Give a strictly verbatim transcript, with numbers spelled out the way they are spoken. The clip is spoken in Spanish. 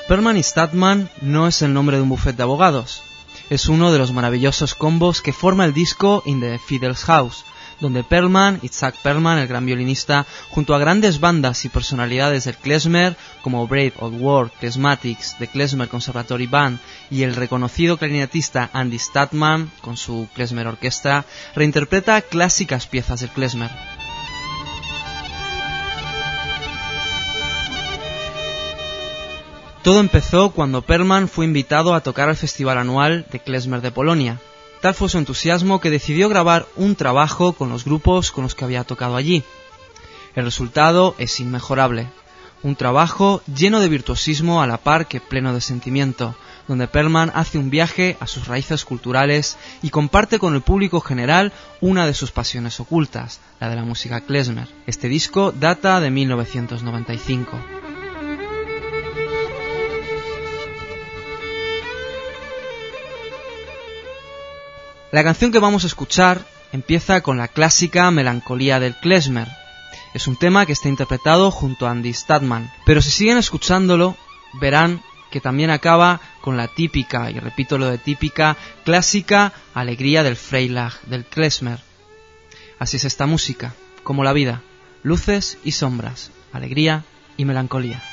Perlman y Statman no es el nombre de un bufete de abogados, es uno de los maravillosos combos que forma el disco In the Fiddler's House, donde Perlman, Itzhak Perlman, el gran violinista, junto a grandes bandas y personalidades del klezmer como Brave Old World, Klezmatics, The Klezmer Conservatory Band y el reconocido clarinetista Andy Statman, con su Klezmer Orquestra, reinterpreta clásicas piezas del klezmer. Todo empezó cuando Perlman fue invitado a tocar al festival anual de klezmer de Polonia. Tal fue su entusiasmo que decidió grabar un trabajo con los grupos con los que había tocado allí. El resultado es inmejorable. Un trabajo lleno de virtuosismo a la par que pleno de sentimiento, donde Perlman hace un viaje a sus raíces culturales y comparte con el público general una de sus pasiones ocultas, la de la música klezmer. Este disco data de mil novecientos noventa y cinco. La canción que vamos a escuchar empieza con la clásica melancolía del klezmer. Es un tema que está interpretado junto a Andy Statman, pero si siguen escuchándolo verán que también acaba con la típica, y repito lo de típica, clásica alegría del Freilag, del klezmer. Así es esta música, como la vida, luces y sombras, alegría y melancolía.